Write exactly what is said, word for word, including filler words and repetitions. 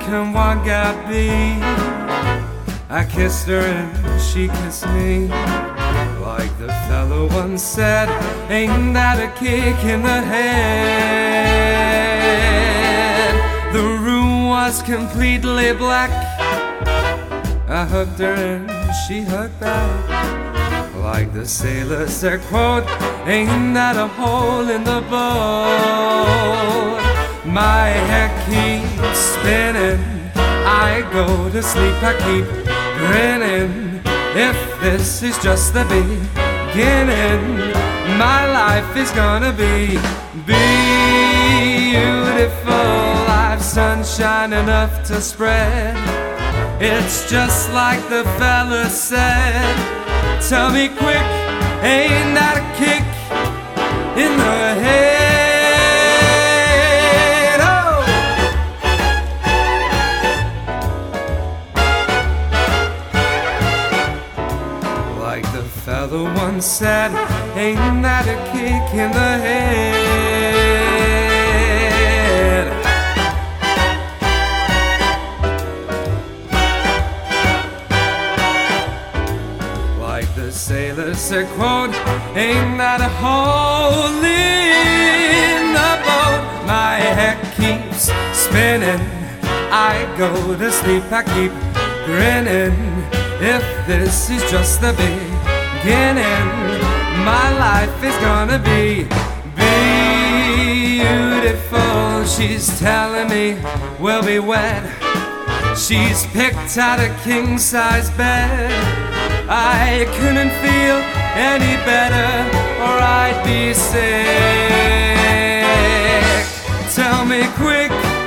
can one got be? I kissed her and she kissed me. Like the fellow once said, ain't that a kick in the head? The room was completely black. I hugged her and she hugged back. Like the sailors said, quote, ain't that a hole in the boat? My head keeps spinning, I go to sleep, I keep grinning. If this is just the beginning, my life is gonna be beautiful. I've sunshine enough to spread. It's just like the fella said. Tell me quick, ain't that a kick in the head? Oh! Like the fellow once said, ain't that a kick in the head? Like the sailor said, quote, ain't that a hole in the boat? My head keeps spinning, I go to sleep, I keep grinning. If this is just the beginning, my life is gonna be beautiful. She's telling me we'll be wed. She's picked out a king-size bed. I couldn't feel any better, or I'd be sick. Tell me quick,